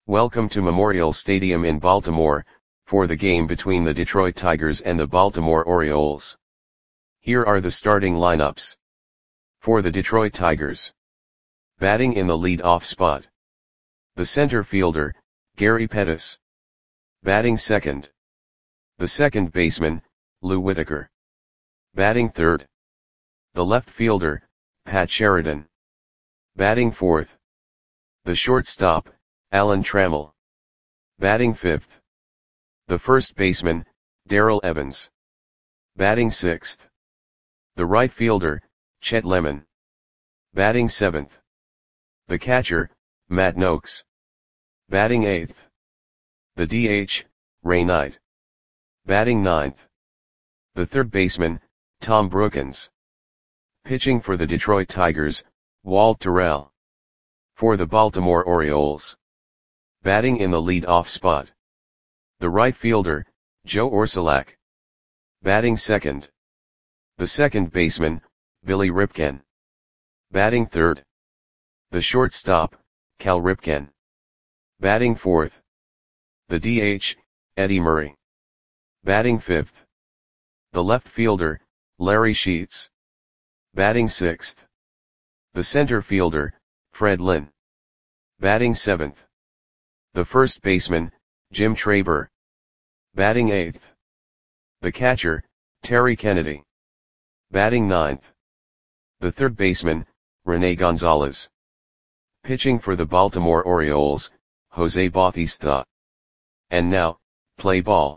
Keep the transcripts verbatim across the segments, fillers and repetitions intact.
Welcome to Memorial Stadium in Baltimore, for the game between the Detroit Tigers and the Baltimore Orioles. Here are the starting lineups. For the Detroit Tigers. Batting in the lead-off spot. The center fielder, Gary Pettis. Batting second. The second baseman, Lou Whitaker. Batting third. The left fielder, Pat Sheridan. Batting fourth. The shortstop, Alan Trammell. Batting fifth. The first baseman, Darrell Evans. Batting sixth. The right fielder, Chet Lemon. Batting seventh. The catcher, Matt Nokes. Batting eighth. The D H, Ray Knight. Batting ninth. The third baseman, Tom Brookens. Pitching for the Detroit Tigers, Walt Terrell. For the Baltimore Orioles. Batting in the lead-off spot. The right fielder, Joe Orsulak. Batting second. The second baseman, Billy Ripken. Batting third. The shortstop, Cal Ripken. Batting fourth. The D H, Eddie Murray. Batting fifth. The left fielder, Larry Sheets. Batting sixth. The center fielder, Fred Lynn. Batting seventh. The first baseman, Jim Traber. Batting eighth. The catcher, Terry Kennedy. Batting ninth. The third baseman, Rene Gonzalez. Pitching for the Baltimore Orioles, Jose Bautista. And now, play ball.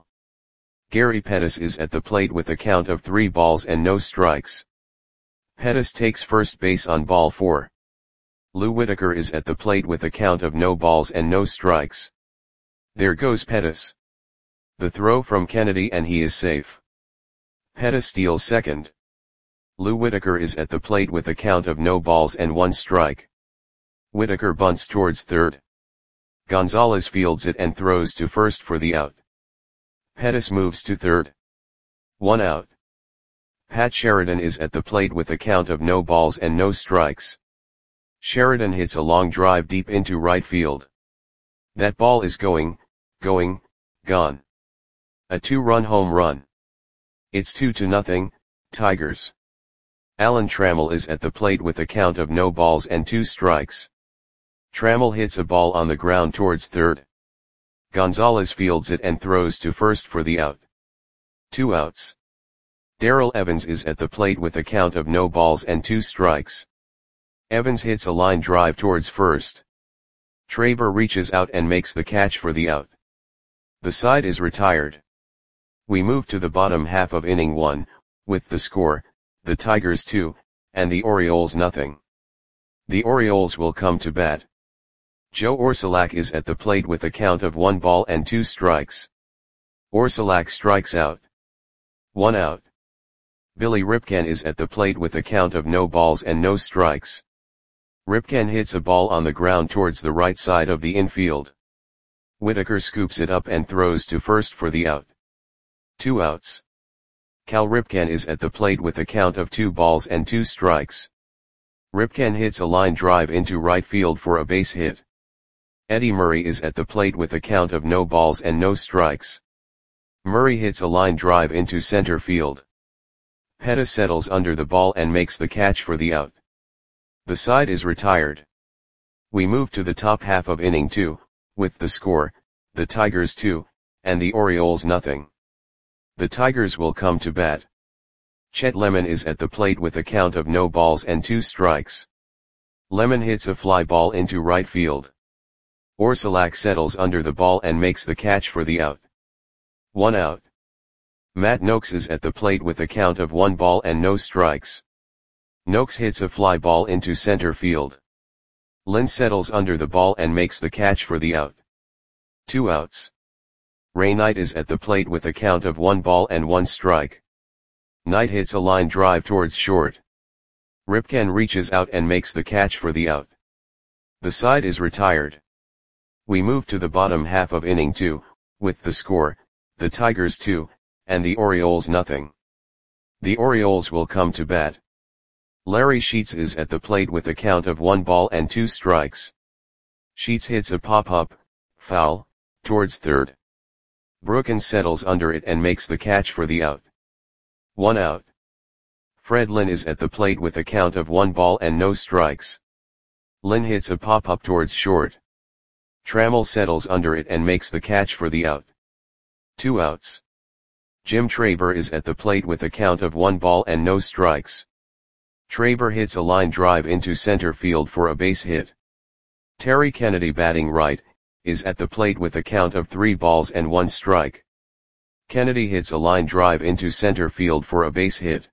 Gary Pettis is at the plate with a count of three balls and no strikes. Pettis takes first base on ball four. Lou Whitaker is at the plate with a count of no balls and no strikes. There goes Pettis. The throw from Kennedy and he is safe. Pettis steals second. Lou Whitaker is at the plate with a count of no balls and one strike. Whitaker bunts towards third. Gonzalez fields it and throws to first for the out. Pettis moves to third. One out. Pat Sheridan is at the plate with a count of no balls and no strikes. Sheridan hits a long drive deep into right field. That ball is going, going, gone. A two-run home run. It's two to nothing, Tigers. Alan Trammell is at the plate with a count of no balls and two strikes. Trammell hits a ball on the ground towards third. Gonzalez fields it and throws to first for the out. Two outs. Darrell Evans is at the plate with a count of no balls and two strikes. Evans hits a line drive towards first. Traber reaches out and makes the catch for the out. The side is retired. We move to the bottom half of inning one, with the score, the Tigers two, and the Orioles nothing. The Orioles will come to bat. Joe Orsulak is at the plate with a count of one ball and two strikes. Orsulak strikes out. One out. Billy Ripken is at the plate with a count of no balls and no strikes. Ripken hits a ball on the ground towards the right side of the infield. Whitaker scoops it up and throws to first for the out. Two outs. Cal Ripken is at the plate with a count of two balls and two strikes. Ripken hits a line drive into right field for a base hit. Eddie Murray is at the plate with a count of no balls and no strikes. Murray hits a line drive into center field. Pettis settles under the ball and makes the catch for the out. The side is retired. We move to the top half of inning two, with the score, the Tigers two, and the Orioles nothing. The Tigers will come to bat. Chet Lemon is at the plate with a count of no balls and two strikes. Lemon hits a fly ball into right field. Orsulak settles under the ball and makes the catch for the out. One out. Matt Nokes is at the plate with a count of one ball and no strikes. Nokes hits a fly ball into center field. Lynn settles under the ball and makes the catch for the out. Two outs. Ray Knight is at the plate with a count of one ball and one strike. Knight hits a line drive towards short. Ripken reaches out and makes the catch for the out. The side is retired. We move to the bottom half of inning two, with the score, the Tigers two, and the Orioles nothing. The Orioles will come to bat. Larry Sheets is at the plate with a count of one ball and two strikes. Sheets hits a pop-up, foul, towards third. Brookins settles under it and makes the catch for the out. One out. Fred Lynn is at the plate with a count of one ball and no strikes. Lynn hits a pop-up towards short. Trammell settles under it and makes the catch for the out. Two outs. Jim Traber is at the plate with a count of one ball and no strikes. Traber hits a line drive into center field for a base hit. Terry Kennedy, batting right, is at the plate with a count of three balls and one strike. Kennedy hits a line drive into center field for a base hit.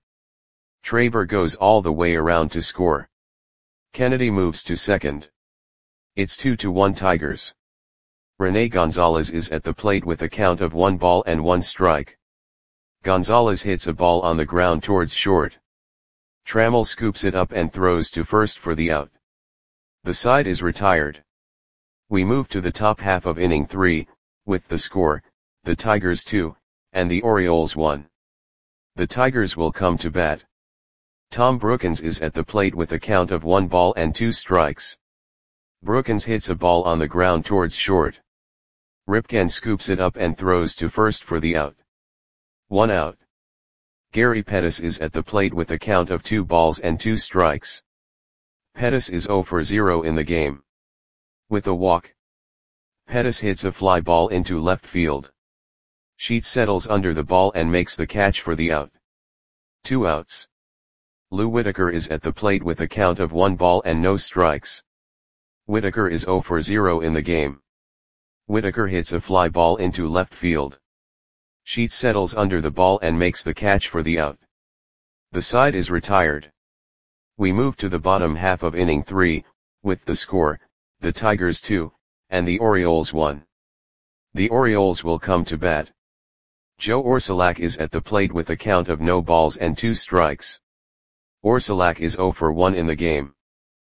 Traber goes all the way around to score. Kennedy moves to second. It's two to one Tigers. Rene Gonzalez is at the plate with a count of one ball and one strike. Gonzalez hits a ball on the ground towards short. Trammell scoops it up and throws to first for the out. The side is retired. We move to the top half of inning three, with the score, the Tigers two, and the Orioles one. The Tigers will come to bat. Tom Brookins is at the plate with a count of one ball and two strikes. Brookins hits a ball on the ground towards short. Ripken scoops it up and throws to first for the out. One out. Gary Pettis is at the plate with a count of two balls and two strikes. Pettis is zero for zero in the game. With a walk, Pettis hits a fly ball into left field. Sheets settles under the ball and makes the catch for the out. Two outs. Lou Whitaker is at the plate with a count of one ball and no strikes. Whitaker is zero for zero in the game. Whitaker hits a fly ball into left field. Sheets settles under the ball and makes the catch for the out. The side is retired. We move to the bottom half of inning three, with the score, the Tigers two, and the Orioles one. The Orioles will come to bat. Joe Orsulak is at the plate with a count of no balls and two strikes. Orsulak is zero for one in the game.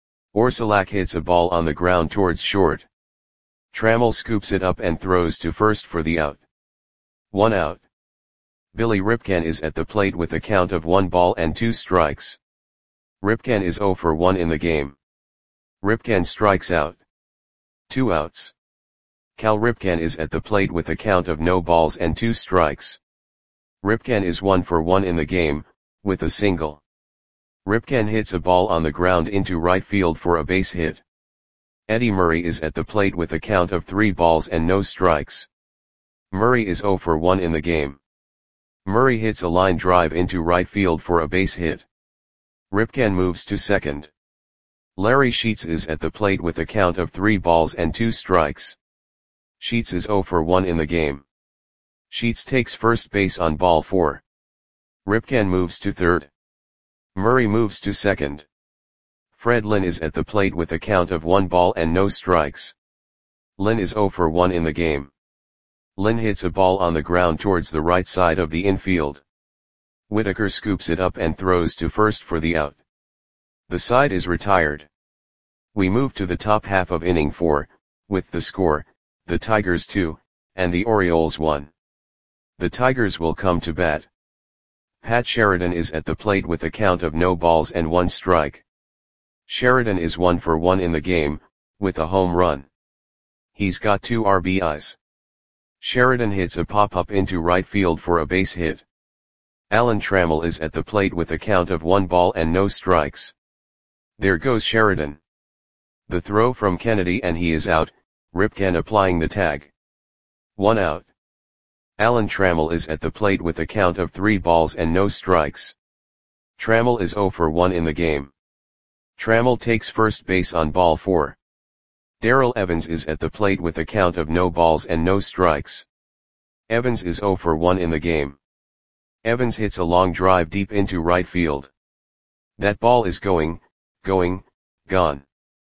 Orsulak hits a ball on the ground towards short. Trammell scoops it up and throws to first for the out. One out. Billy Ripken is at the plate with a count of one ball and two strikes. Ripken is zero for one in the game. Ripken strikes out. Two outs. Cal Ripken is at the plate with a count of no balls and two strikes. Ripken is one for one in the game, with a single. Ripken hits a ball on the ground into right field for a base hit. Eddie Murray is at the plate with a count of three balls and no strikes. Murray is zero for one in the game. Murray hits a line drive into right field for a base hit. Ripken moves to second. Larry Sheets is at the plate with a count of three balls and two strikes. Sheets is zero for one in the game. Sheets takes first base on ball four. Ripken moves to third. Murray moves to second. Fred Lynn is at the plate with a count of one ball and no strikes. Lynn is zero for one in the game. Lynn hits a ball on the ground towards the right side of the infield. Whitaker scoops it up and throws to first for the out. The side is retired. We move to the top half of inning four, with the score, the Tigers two, and the Orioles one. The Tigers will come to bat. Pat Sheridan is at the plate with a count of no balls and one strike. Sheridan is one for one in the game, with a home run. He's got two R B Is. Sheridan hits a pop-up into right field for a base hit. Alan Trammell is at the plate with a count of one ball and no strikes. There goes Sheridan. The throw from Kennedy and he is out, Ripken applying the tag. One out. Alan Trammell is at the plate with a count of three balls and no strikes. Trammell is zero for one in the game. Trammell takes first base on ball four. Darrell Evans is at the plate with a count of no balls and no strikes. Evans is zero for one in the game. Evans hits a long drive deep into right field. That ball is going, going, gone.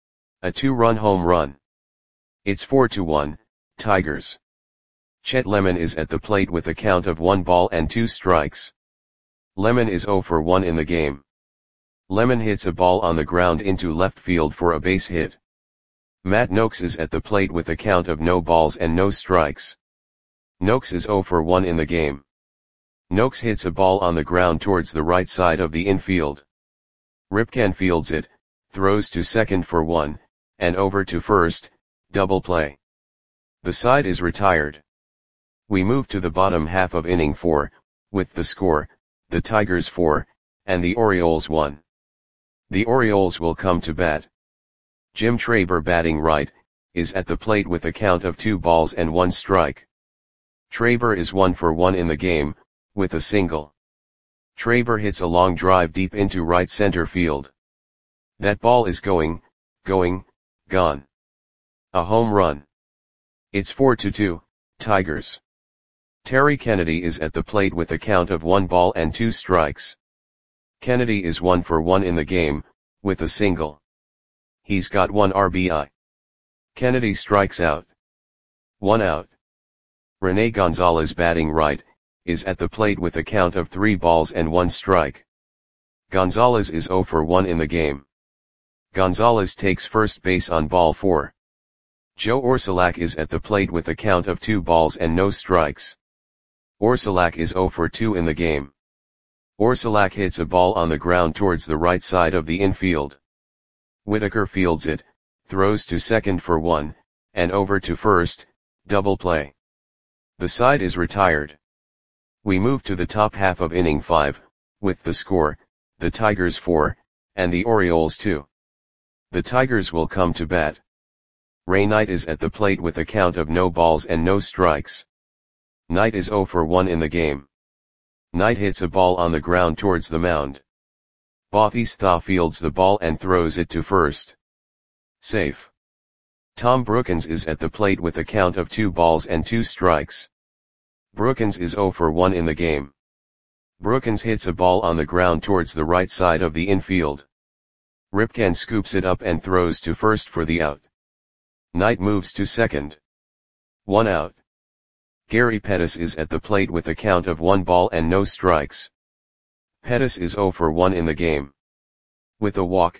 A two-run home run. It's four to one, Tigers. Chet Lemon is at the plate with a count of one ball and two strikes. Lemon is zero for one in the game. Lemon hits a ball on the ground into left field for a base hit. Matt Noakes is at the plate with a count of no balls and no strikes. Noakes is zero for one in the game. Noakes hits a ball on the ground towards the right side of the infield. Ripken fields it, throws to second for one, and over to first, double play. The side is retired. We move to the bottom half of inning four, with the score, the Tigers four, and the Orioles one. The Orioles will come to bat. Jim Traber, batting right, is at the plate with a count of two balls and one strike. Traber is one for one in the game, with a single. Traber hits a long drive deep into right center field. That ball is going, going, gone. A home run. It's four to two, Tigers. Terry Kennedy is at the plate with a count of one ball and two strikes. Kennedy is one for one in the game, with a single. He's got one R B I. Kennedy strikes out. One out. Rene Gonzalez, batting right, is at the plate with a count of three balls and one strike. Gonzalez is zero for one in the game. Gonzalez takes first base on ball four. Joe Orsulak is at the plate with a count of two balls and no strikes. Orsulak is zero for two in the game. Orsulak hits a ball on the ground towards the right side of the infield. Whitaker fields it, throws to second for one, and over to first, double play. The side is retired. We move to the top half of inning five, with the score, the Tigers four, and the Orioles two. The Tigers will come to bat. Ray Knight is at the plate with a count of no balls and no strikes. Knight is zero for one in the game. Knight hits a ball on the ground towards the mound. Bautista fields the ball and throws it to first. Safe. Tom Brookens is at the plate with a count of two balls and two strikes. Brookens is zero for one in the game. Brookens hits a ball on the ground towards the right side of the infield. Ripken scoops it up and throws to first for the out. Knight moves to second. One out. Gary Pettis is at the plate with a count of one ball and no strikes. Pettis is zero for one in the game. With a walk.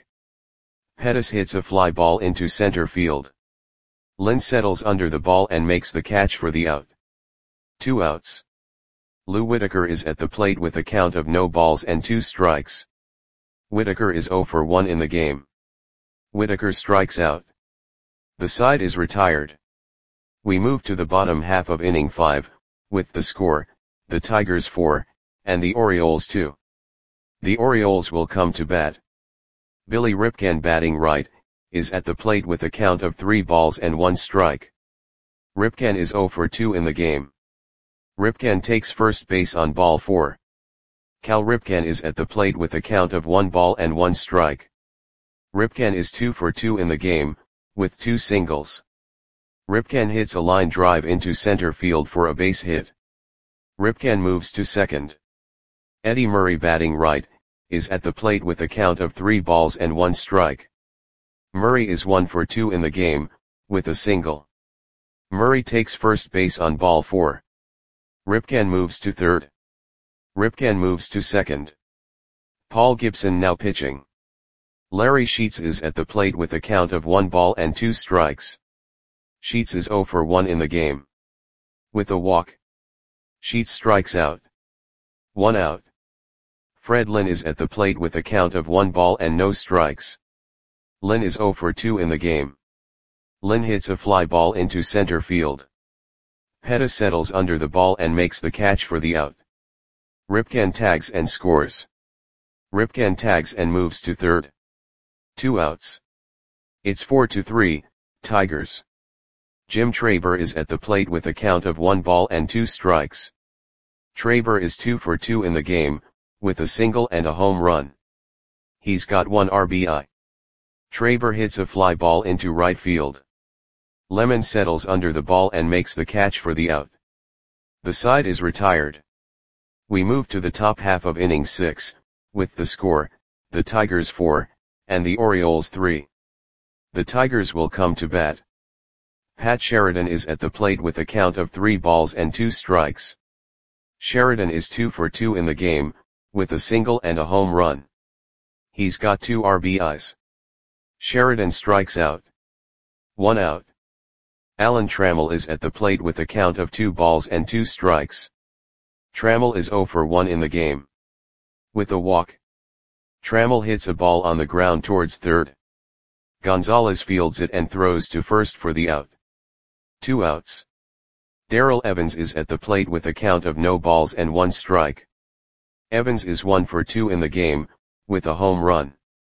Pettis hits a fly ball into center field. Lynn settles under the ball and makes the catch for the out. Two outs. Lou Whitaker is at the plate with a count of no balls and two strikes. Whitaker is zero for one in the game. Whitaker strikes out. The side is retired. We move to the bottom half of inning five, with the score, the Tigers four, and the Orioles two. The Orioles will come to bat. Billy Ripken, batting right, is at the plate with a count of three balls and one strike. Ripken is zero for two in the game. Ripken takes first base on ball four. Cal Ripken is at the plate with a count of one ball and one strike. Ripken is two for two in the game, with two singles. Ripken hits a line drive into center field for a base hit. Ripken moves to second. Eddie Murray, batting right, is at the plate with a count of three balls and one strike. Murray is one for two in the game, with a single. Murray takes first base on ball four. Ripken moves to third. Ripken moves to second. Paul Gibson now pitching. Larry Sheets is at the plate with a count of one ball and two strikes. Sheets is zero for one in the game. With a walk. Sheets strikes out. One out. Fred Lynn is at the plate with a count of one ball and no strikes. Lynn is zero for two in the game. Lynn hits a fly ball into center field. Pettis settles under the ball and makes the catch for the out. Ripken tags and scores. Ripken tags and moves to third. Two outs. It's four to three, Tigers. Jim Traber is at the plate with a count of one ball and two strikes. Traber is two for two in the game, with a single and a home run. He's got one R B I. Traber hits a fly ball into right field. Lemon settles under the ball and makes the catch for the out. The side is retired. We move to the top half of inning six, with the score, the Tigers four, and the Orioles three. The Tigers will come to bat. Pat Sheridan is at the plate with a count of three balls and two strikes. Sheridan is two for two in the game, with a single and a home run. He's got two R B Is. Sheridan strikes out. One out. Alan Trammell is at the plate with a count of two balls and two strikes. Trammell is zero for one in the game. With a walk. Trammell hits a ball on the ground towards third. Gonzalez fields it and throws to first for the out. Two outs. Darrell Evans is at the plate with a count of no balls and one strike. Evans is one for two in the game, with a home run.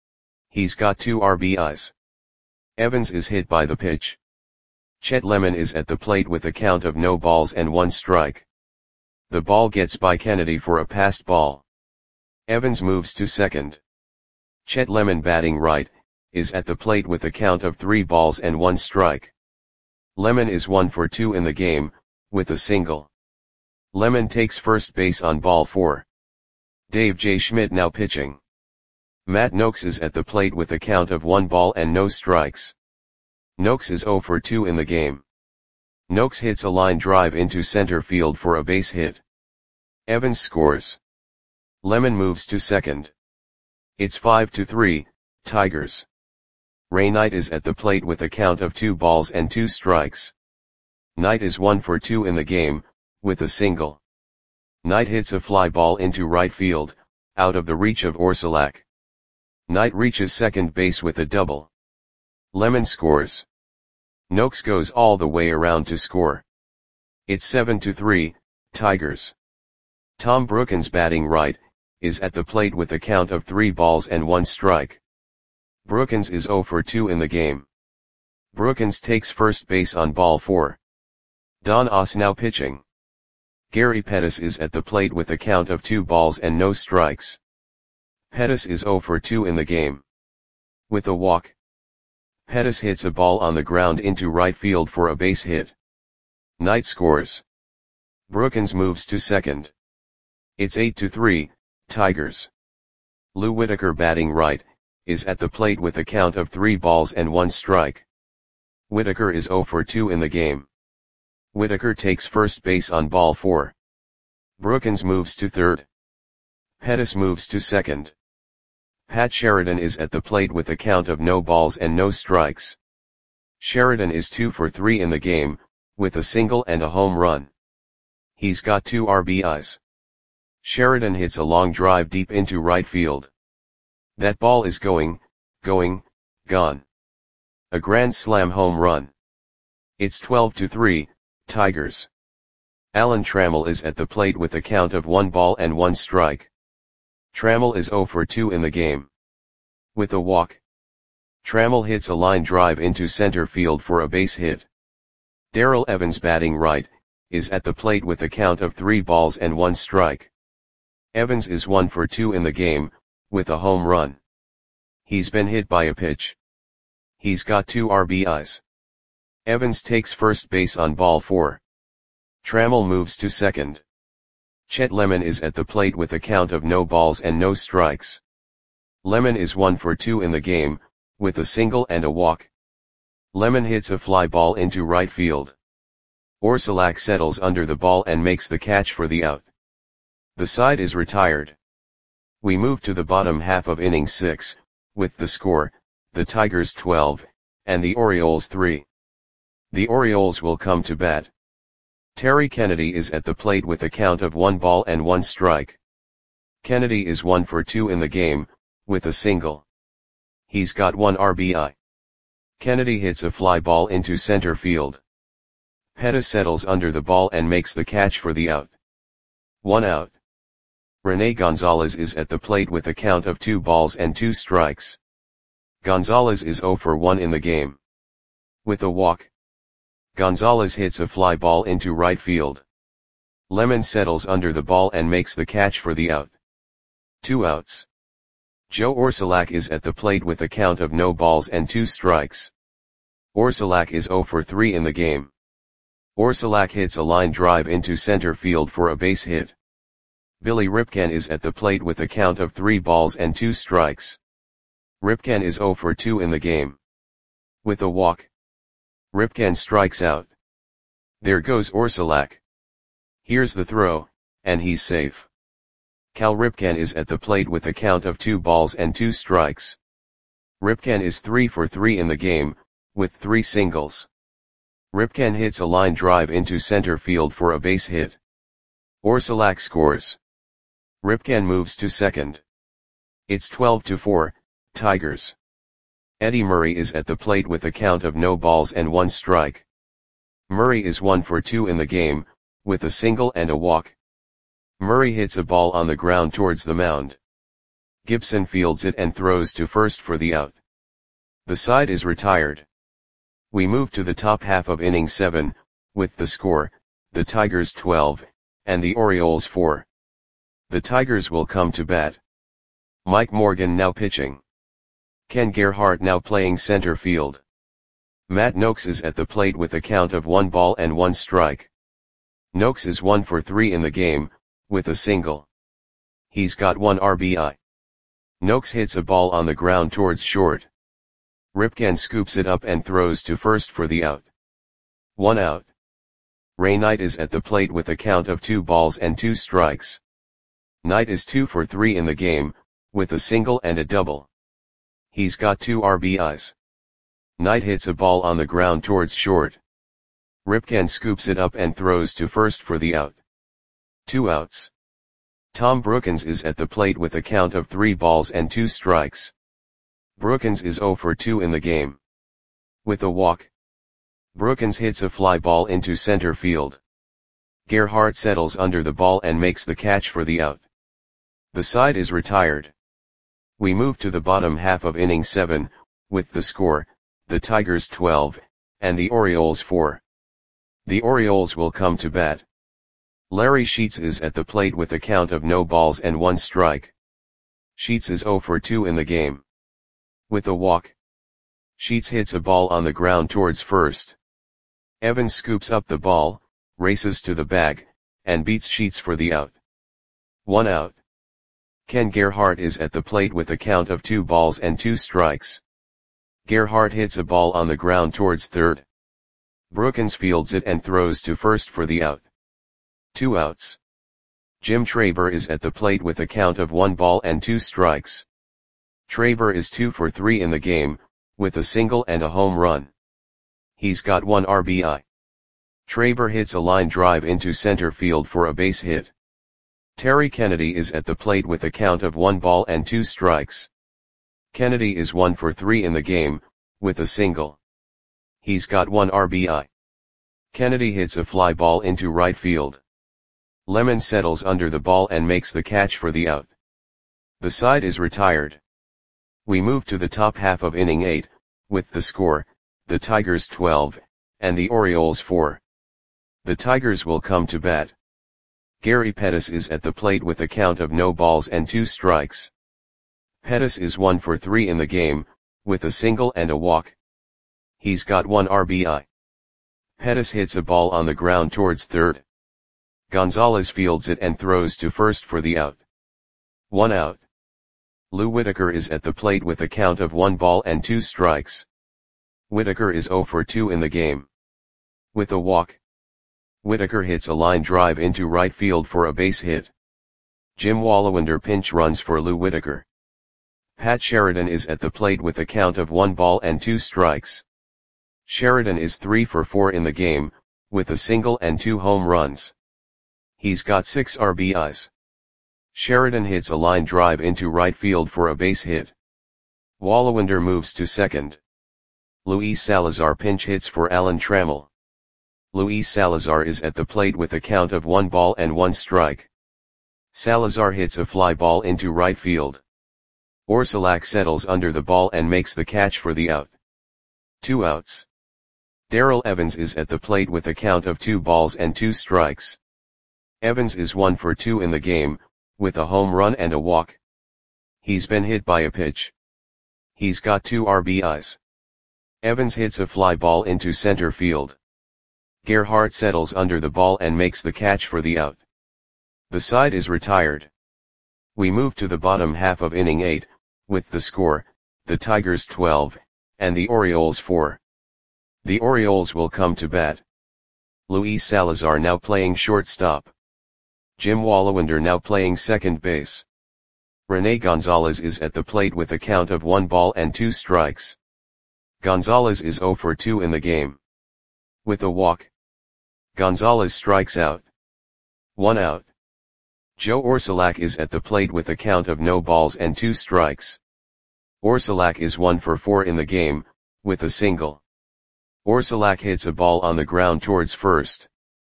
He's got two R B Is. Evans is hit by the pitch. Chet Lemon is at the plate with a count of no balls and one strike. The ball gets by Kennedy for a passed ball. Evans moves to second. Chet Lemon, batting right, is at the plate with a count of three balls and one strike. Lemon is one for two in the game, with a single. Lemon takes first base on ball four. Dave J. Schmidt now pitching. Matt Noakes is at the plate with a count of one ball and no strikes. Noakes is zero for two in the game. Noakes hits a line drive into center field for a base hit. Evans scores. Lemon moves to second. It's five to three, Tigers. Ray Knight is at the plate with a count of two balls and two strikes. Knight is one for two in the game, with a single. Knight hits a fly ball into right field, out of the reach of Orsulak. Knight reaches second base with a double. Lemon scores. Noakes goes all the way around to score. It's seven to three, Tigers. Tom Brookins, batting right, is at the plate with a count of three balls and one strike. Brookins is zero for two in the game. Brookins takes first base on ball four. Don Oss now pitching. Gary Pettis is at the plate with a count of two balls and no strikes. Pettis is zero for two in the game. With a walk. Pettis hits a ball on the ground into right field for a base hit. Knight scores. Brookins moves to second. It's eight to three, Tigers. Lou Whitaker, batting right, is at the plate with a count of three balls and one strike. Whitaker is zero for two in the game. Whitaker takes first base on ball four. Brookins moves to third. Pettis moves to second. Pat Sheridan is at the plate with a count of no balls and no strikes. Sheridan is two for three in the game, with a single and a home run. He's got two R B Is. Sheridan hits a long drive deep into right field. That ball is going, going, gone. A grand slam home run. It's twelve to three, Tigers. Alan Trammell is at the plate with a count of one ball and one strike. Trammell is zero for two in the game. With a walk. Trammell hits a line drive into center field for a base hit. Darrell Evans, batting right, is at the plate with a count of three balls and one strike. Evans is one for two in the game, with a home run. He's been hit by a pitch. He's got two R B Is. Evans takes first base on ball four. Trammell moves to second. Chet Lemon is at the plate with a count of no balls and no strikes. Lemon is one for two in the game, with a single and a walk. Lemon hits a fly ball into right field. Orsulak settles under the ball and makes the catch for the out. The side is retired. We move to the bottom half of inning six, with the score, the Tigers twelve, and the Orioles three. The Orioles will come to bat. Terry Kennedy is at the plate with a count of one ball and one strike. Kennedy is one for two in the game, with a single. He's got one R B I. Kennedy hits a fly ball into center field. Pettis settles under the ball and makes the catch for the out. One out. Rene Gonzalez is at the plate with a count of two balls and two strikes. Gonzalez is zero for one in the game. With a walk. Gonzalez hits a fly ball into right field. Lemon settles under the ball and makes the catch for the out. Two outs. Joe Orsulak is at the plate with a count of no balls and two strikes. Orsulak is zero for three in the game. Orsulak hits a line drive into center field for a base hit. Billy Ripken is at the plate with a count of three balls and two strikes. Ripken is zero for two in the game. With a walk. Ripken strikes out. There goes Orsulak. Here's the throw, and he's safe. Cal Ripken is at the plate with a count of two balls and two strikes. Ripken is three for three in the game, with three singles. Ripken hits a line drive into center field for a base hit. Orsulak scores. Ripken moves to second. It's twelve to four, Tigers. Eddie Murray is at the plate with a count of no balls and one strike. Murray is one for two in the game, with a single and a walk. Murray hits a ball on the ground towards the mound. Gibson fields it and throws to first for the out. The side is retired. We move to the top half of inning seven, with the score, the Tigers twelve, and the Orioles four. The Tigers will come to bat. Mike Morgan now pitching. Ken Gerhart now playing center field. Matt Noakes is at the plate with a count of one ball and one strike. Noakes is one for three in the game, with a single. He's got one R B I. Noakes hits a ball on the ground towards short. Ripken scoops it up and throws to first for the out. One out. Ray Knight is at the plate with a count of two balls and two strikes. Knight is two for three in the game, with a single and a double. He's got two R B Is. Knight hits a ball on the ground towards short. Ripken scoops it up and throws to first for the out. Two outs. Tom Brookins is at the plate with a count of three balls and two strikes. Brookins is zero for two in the game. With a walk. Brookins hits a fly ball into center field. Gerhart settles under the ball and makes the catch for the out. The side is retired. We move to the bottom half of inning seven, with the score, the Tigers twelve, and the Orioles four. The Orioles will come to bat. Larry Sheets is at the plate with a count of no balls and one strike. Sheets is zero for two in the game. With a walk. Sheets hits a ball on the ground towards first. Evans scoops up the ball, races to the bag, and beats Sheets for the out. One out. Ken Gerhart is at the plate with a count of two balls and two strikes. Gerhart hits a ball on the ground towards third. Brookins fields it and throws to first for the out. Two outs. Jim Traber is at the plate with a count of one ball and two strikes. Traber is two for three in the game, with a single and a home run. He's got one R B I. Traber hits a line drive into center field for a base hit. Terry Kennedy is at the plate with a count of one ball and two strikes. Kennedy is one for three in the game, with a single. He's got one R B I. Kennedy hits a fly ball into right field. Lemon settles under the ball and makes the catch for the out. The side is retired. We move to the top half of inning eight, with the score, the Tigers twelve, and the Orioles four. The Tigers will come to bat. Gary Pettis is at the plate with a count of no balls and two strikes. Pettis is one for three in the game, with a single and a walk. He's got one R B I. Pettis hits a ball on the ground towards third. Gonzalez fields it and throws to first for the out. One out. Lou Whitaker is at the plate with a count of one ball and two strikes. Whitaker is zero for two in the game. With a walk. Whitaker hits a line drive into right field for a base hit. Jim Wallawander pinch runs for Lou Whitaker. Pat Sheridan is at the plate with a count of one ball and two strikes. Sheridan is three for four in the game, with a single and two home runs. He's got six R B Is. Sheridan hits a line drive into right field for a base hit. Wallawander moves to second. Luis Salazar pinch hits for Alan Trammell. Luis Salazar is at the plate with a count of one ball and one strike. Salazar hits a fly ball into right field. Orsulak settles under the ball and makes the catch for the out. Two outs. Darrell Evans is at the plate with a count of two balls and two strikes. Evans is one for two in the game, with a home run and a walk. He's been hit by a pitch. He's got two R B Is. Evans hits a fly ball into center field. Gerhart settles under the ball and makes the catch for the out. The side is retired. We move to the bottom half of inning eight, with the score, the Tigers twelve, and the Orioles four. The Orioles will come to bat. Luis Salazar now playing shortstop. Jim Wallawander now playing second base. Rene Gonzalez is at the plate with a count of one ball and two strikes. Gonzalez is zero for two in the game. With a walk. Gonzalez strikes out. One out. Joe Orsulak is at the plate with a count of no balls and two strikes. Orsulak is one for four in the game, with a single. Orsulak hits a ball on the ground towards first.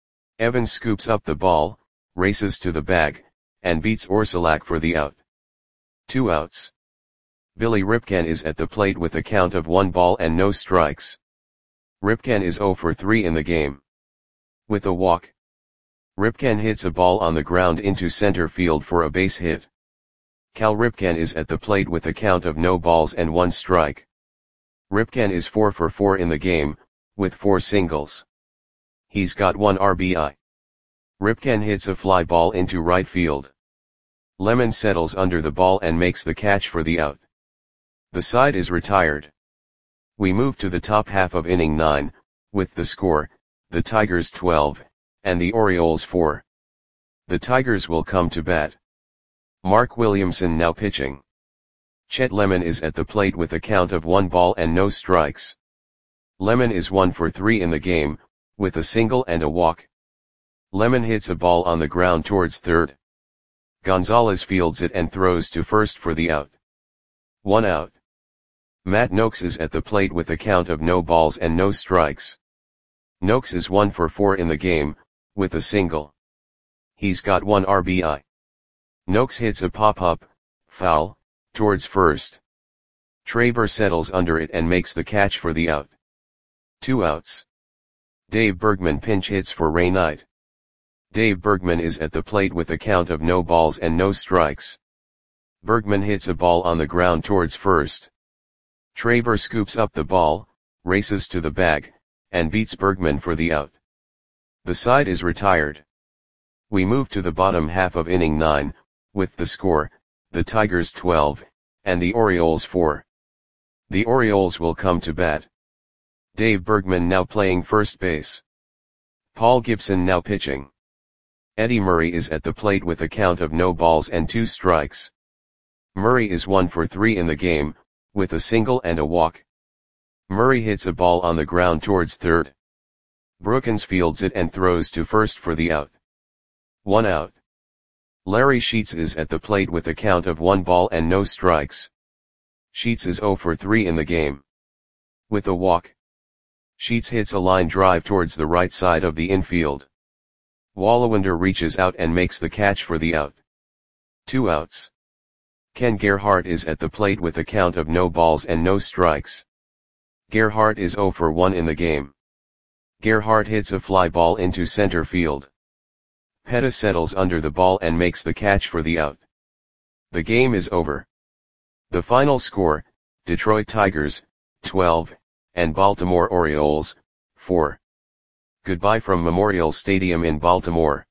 Evans scoops up the ball, races to the bag, and beats Orsulak for the out. Two outs. Billy Ripken is at the plate with a count of one ball and no strikes. Ripken is zero for three in the game. With a walk. Ripken hits a ball on the ground into center field for a base hit. Cal Ripken is at the plate with a count of no balls and one strike. Ripken is four for four in the game, with four singles. He's got one R B I. Ripken hits a fly ball into right field. Lemon settles under the ball and makes the catch for the out. The side is retired. We move to the top half of inning nine, with the score, the Tigers twelve, and the Orioles four. The Tigers will come to bat. Mark Williamson now pitching. Chet Lemon is at the plate with a count of one ball and no strikes. Lemon is one for three in the game, with a single and a walk. Lemon hits a ball on the ground towards third. Gonzalez fields it and throws to first for the out. One out. Matt Noakes is at the plate with a count of no balls and no strikes. Noakes is one for four in the game, with a single. He's got one R B I. Noakes hits a pop-up, foul, towards first. Traber settles under it and makes the catch for the out. Two outs. Dave Bergman pinch hits for Ray Knight. Dave Bergman is at the plate with a count of no balls and no strikes. Bergman hits a ball on the ground towards first. Traber scoops up the ball, races to the bag, and beats Bergman for the out. The side is retired. We move to the bottom half of inning nine, with the score, the Tigers twelve, and the Orioles four. The Orioles will come to bat. Dave Bergman now playing first base. Paul Gibson now pitching. Eddie Murray is at the plate with a count of no balls and two strikes. Murray is one for three in the game, with a single and a walk. Murray hits a ball on the ground towards third. Brookins fields it and throws to first for the out. One out. Larry Sheets is at the plate with a count of one ball and no strikes. Sheets is zero for three in the game. With a walk. Sheets hits a line drive towards the right side of the infield. Wallawander reaches out and makes the catch for the out. Two outs. Ken Gerhart is at the plate with a count of no balls and no strikes. Gerhart is zero for one in the game. Gerhart hits a fly ball into center field. Petta settles under the ball and makes the catch for the out. The game is over. The final score, Detroit Tigers, twelve, and Baltimore Orioles, four. Goodbye from Memorial Stadium in Baltimore.